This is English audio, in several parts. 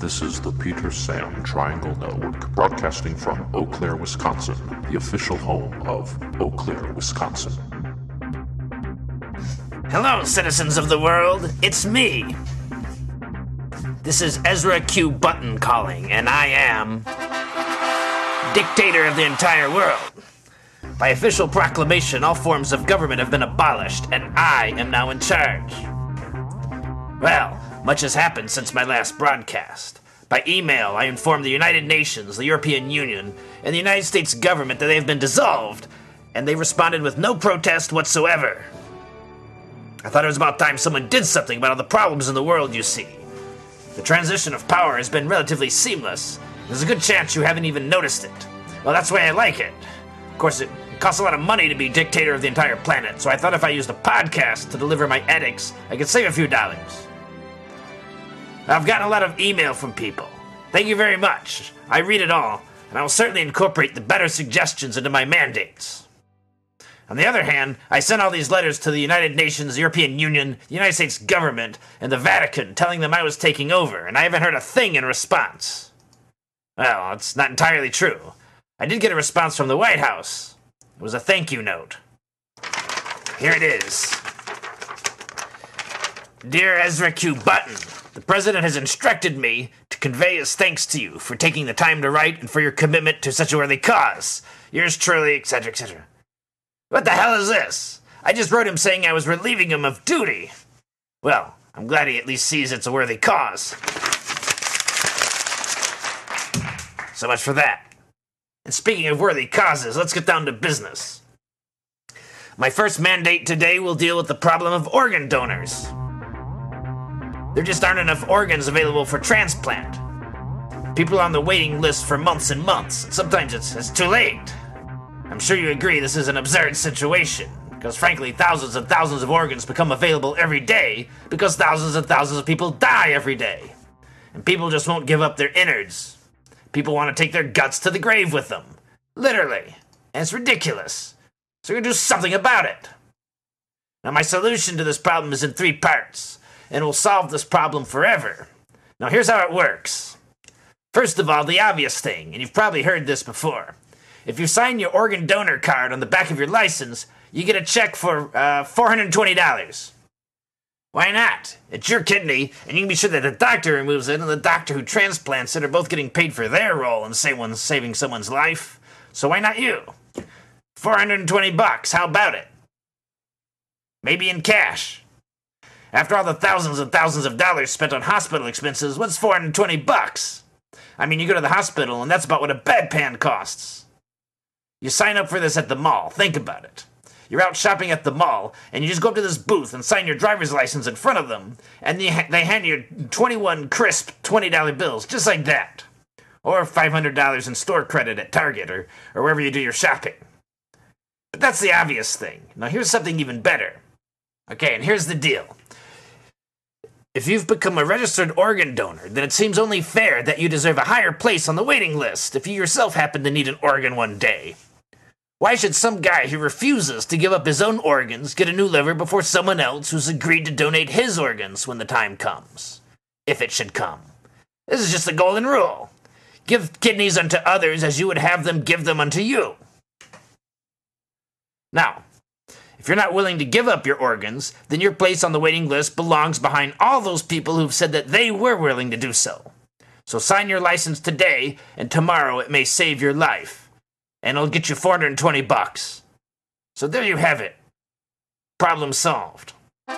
This is the Peter Sam Triangle Network, broadcasting from Eau Claire, Wisconsin, the official home of Eau Claire, Wisconsin. Hello, citizens of the world. It's me. This is Ezra Q. Button calling, and I am dictator of the entire world. By official proclamation, all forms of government have been abolished, and I am now in charge. Well, much has happened since my last broadcast. By email, I informed the United Nations, the European Union, and the United States government that they have been dissolved, and they responded with no protest whatsoever. I thought it was about time someone did something about all the problems in the world, you see. The transition of power has been relatively seamless. There's a good chance you haven't even noticed it. Well, that's the way I like it. Of course, it costs a lot of money to be dictator of the entire planet, so I thought if I used a podcast to deliver my edicts, I could save a few dollars. I've gotten a lot of email from people. Thank you very much. I read it all, and I will certainly incorporate the better suggestions into my mandates. On the other hand, I sent all these letters to the United Nations, the European Union, the United States government, and the Vatican, telling them I was taking over, and I haven't heard a thing in response. Well, it's not entirely true. I did get a response from the White House. It was a thank you note. Here it is. Dear Ezra Q. Button, the President has instructed me to convey his thanks to you for taking the time to write and for your commitment to such a worthy cause. Yours truly, etc., etc. What the hell is this? I just wrote him saying I was relieving him of duty. Well, I'm glad he at least sees it's a worthy cause. So much for that. And speaking of worthy causes, let's get down to business. My first mandate today will deal with the problem of organ donors. There just aren't enough organs available for transplant. People are on the waiting list for months and months, and sometimes it's too late. I'm sure you agree this is an absurd situation, because frankly, thousands and thousands of organs become available every day because thousands and thousands of people die every day. And people just won't give up their innards. People want to take their guts to the grave with them. Literally. And it's ridiculous. So we're going to do something about it. Now, my solution to this problem is in 3 parts, and will solve this problem forever. Now, here's how it works. First of all, the obvious thing, and you've probably heard this before. If you sign your organ donor card on the back of your license, you get a check for $420. Why not? It's your kidney, and you can be sure that the doctor removes it and the doctor who transplants it are both getting paid for their role in saving someone's life. So why not you? $420, how about it? Maybe in cash. After all the thousands and thousands of dollars spent on hospital expenses, what's $420? I mean, you go to the hospital, and that's about what a bedpan costs. You sign up for this at the mall. Think about it. You're out shopping at the mall, and you just go up to this booth and sign your driver's license in front of them, and they hand you 21 crisp $20 bills, just like that. Or $500 in store credit at Target, or wherever you do your shopping. But that's the obvious thing. Now here's something even better. Okay, and here's the deal. If you've become a registered organ donor, then it seems only fair that you deserve a higher place on the waiting list if you yourself happen to need an organ one day. Why should some guy who refuses to give up his own organs get a new liver before someone else who's agreed to donate his organs when the time comes? If it should come. This is just the golden rule. Give kidneys unto others as you would have them give them unto you. Now, if you're not willing to give up your organs, then your place on the waiting list belongs behind all those people who've said that they were willing to do so. So sign your license today, and tomorrow it may save your life. And it'll get you $420. So there you have it. Problem solved.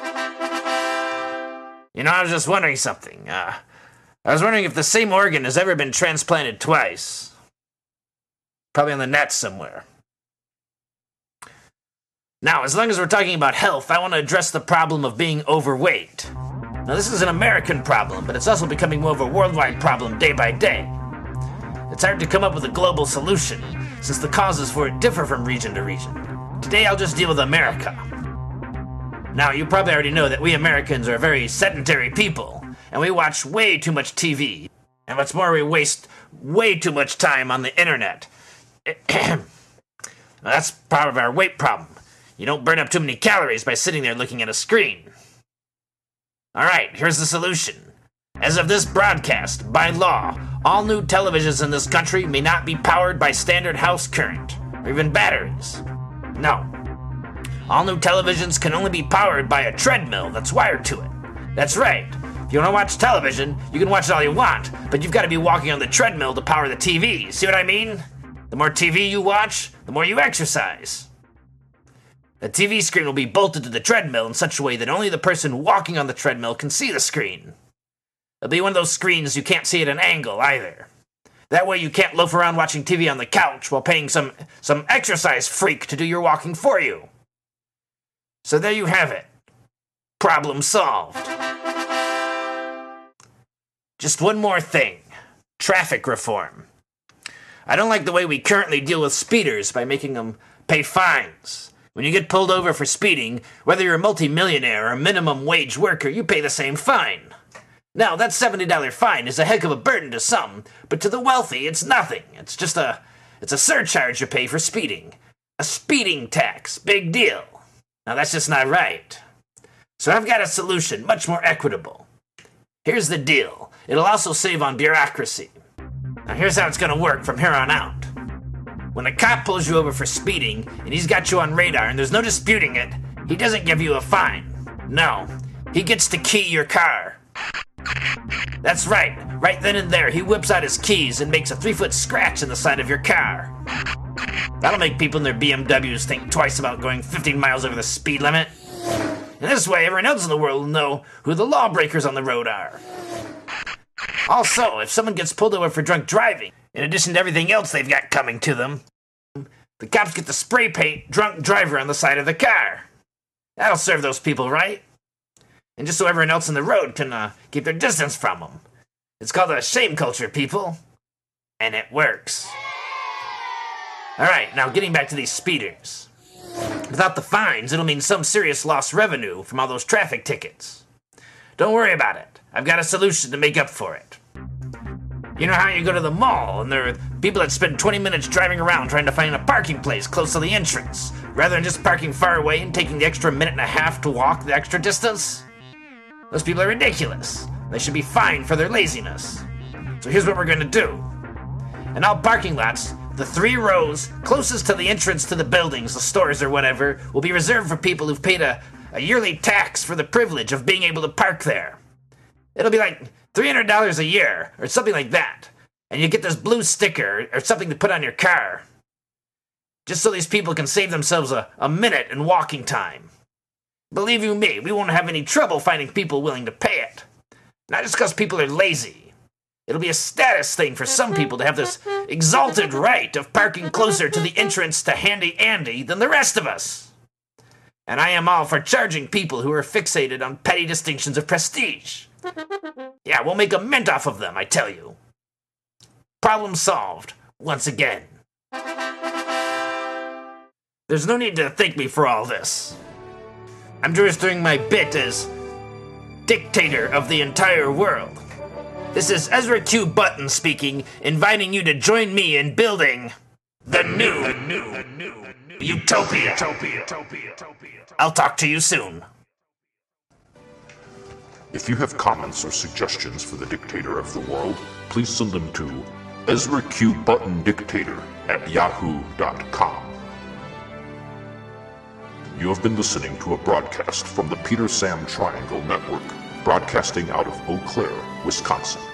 You know, I was just wondering something. I was wondering if the same organ has ever been transplanted twice. Probably on the net somewhere. Now, as long as we're talking about health, I want to address the problem of being overweight. Now, this is an American problem, but it's also becoming more of a worldwide problem day by day. It's hard to come up with a global solution, since the causes for it differ from region to region. Today, I'll just deal with America. Now, you probably already know that we Americans are a very sedentary people, and we watch way too much TV. And what's more, we waste way too much time on the internet. That's part of our weight problem. You don't burn up too many calories by sitting there looking at a screen. Alright, here's the solution. As of this broadcast, by law, all new televisions in this country may not be powered by standard house current, or even batteries. No. All new televisions can only be powered by a treadmill that's wired to it. That's right. If you want to watch television, you can watch it all you want, but you've got to be walking on the treadmill to power the TV. See what I mean? The more TV you watch, the more you exercise. The TV screen will be bolted to the treadmill in such a way that only the person walking on the treadmill can see the screen. It'll be one of those screens you can't see at an angle either. That way you can't loaf around watching TV on the couch while paying some exercise freak to do your walking for you. So there you have it. Problem solved. Just one more thing. Traffic reform. I don't like the way we currently deal with speeders by making them pay fines. When you get pulled over for speeding, whether you're a multimillionaire or a minimum wage worker, you pay the same fine. Now, that $70 fine is a heck of a burden to some, but to the wealthy, it's nothing. It's a surcharge you pay for speeding. A speeding tax. Big deal. Now, that's just not right. So I've got a solution, much more equitable. Here's the deal. It'll also save on bureaucracy. Now, here's how it's going to work from here on out. When a cop pulls you over for speeding, and he's got you on radar and there's no disputing it, he doesn't give you a fine. No, he gets to key your car. That's right. Right then and there, he whips out his keys and makes a 3-foot scratch in the side of your car. That'll make people in their BMWs think twice about going 15 miles over the speed limit. And this way, everyone else in the world will know who the lawbreakers on the road are. Also, if someone gets pulled over for drunk driving, in addition to everything else they've got coming to them, the cops get to spray paint drunk driver on the side of the car. That'll serve those people right. And just so everyone else in the road can keep their distance from them. It's called a shame culture, people. And it works. Alright, now getting back to these speeders. Without the fines, it'll mean some serious lost revenue from all those traffic tickets. Don't worry about it. I've got a solution to make up for it. You know how you go to the mall and there are people that spend 20 minutes driving around trying to find a parking place close to the entrance, rather than just parking far away and taking the extra minute and a half to walk the extra distance? Those people are ridiculous. They should be fined for their laziness. So here's what we're going to do. In all parking lots, the 3 rows closest to the entrance to the buildings, the stores or whatever, will be reserved for people who've paid a yearly tax for the privilege of being able to park there. It'll be like $300 a year, or something like that. And you get this blue sticker, or something to put on your car. Just so these people can save themselves a minute in walking time. Believe you me, we won't have any trouble finding people willing to pay it. Not just because people are lazy. It'll be a status thing for some people to have this exalted right of parking closer to the entrance to Handy Andy than the rest of us. And I am all for charging people who are fixated on petty distinctions of prestige. Yeah, we'll make a mint off of them, I tell you. Problem solved, once again. There's no need to thank me for all this. I'm just doing my bit as dictator of the entire world. This is Ezra Q. Button speaking, inviting you to join me in building the new utopia. I'll talk to you soon. If you have comments or suggestions for the dictator of the world, please send them to EzraQButtonDictator@yahoo.com. You have been listening to a broadcast from the Peter Sam Triangle Network, broadcasting out of Eau Claire, Wisconsin.